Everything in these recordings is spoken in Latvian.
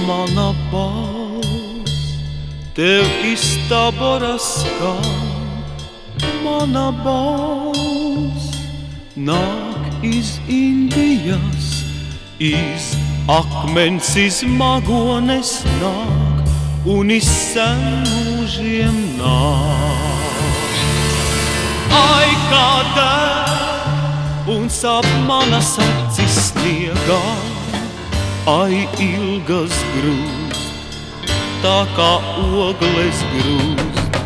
Mana balss tev istabora skan, mana balss nāk iz Indijas, iz akmens, iz magones nāk un iz senūžiem nāk. Ai, kā deg un sāp manas acis sniegā, ai, ilgas grūst, tā kā ogles grūst.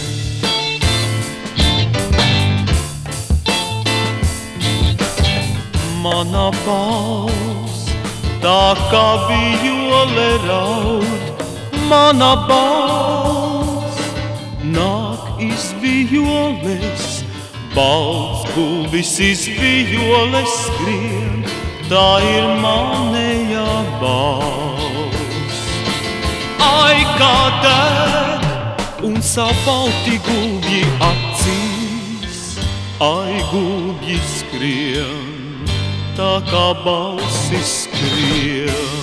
Mana balss tā kā vijole raud, mana balss nāk iz vijoles, balts gulbis iz vijoles skrien, tā ir manējā balss. Ai, kā deg un sāp balti gulbji acīs, ai, gulbji skrien, tā kā balsis skrien.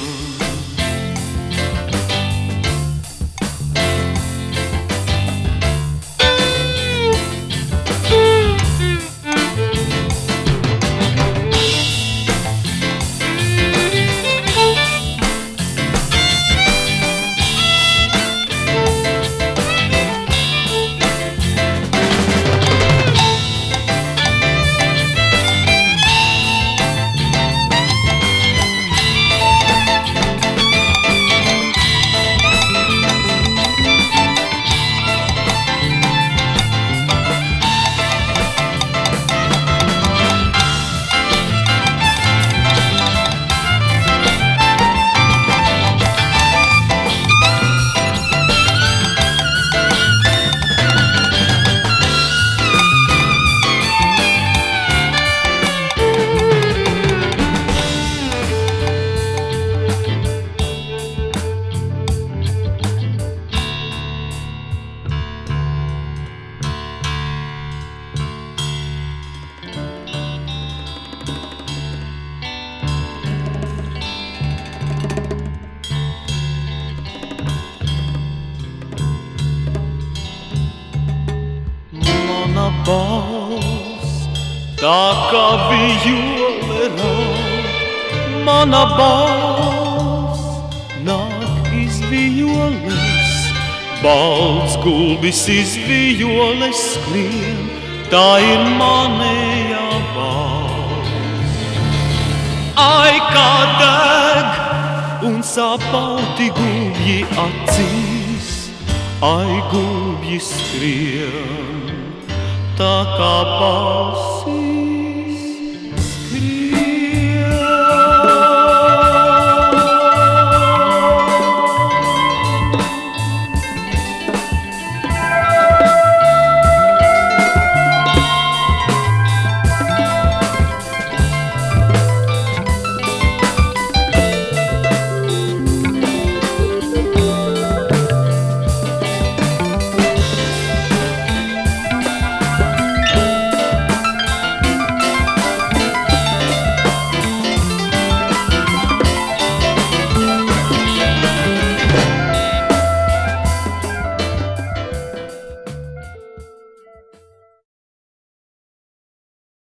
Mana balss tā kā vijole raud, mana balss nāk iz vijoles, balts gulbis iz vijoles skrien, tā ir manējā balss. Ai, kā deg un sāp balti gulbji acīs, ai, gulbji skrien, tā kā balsis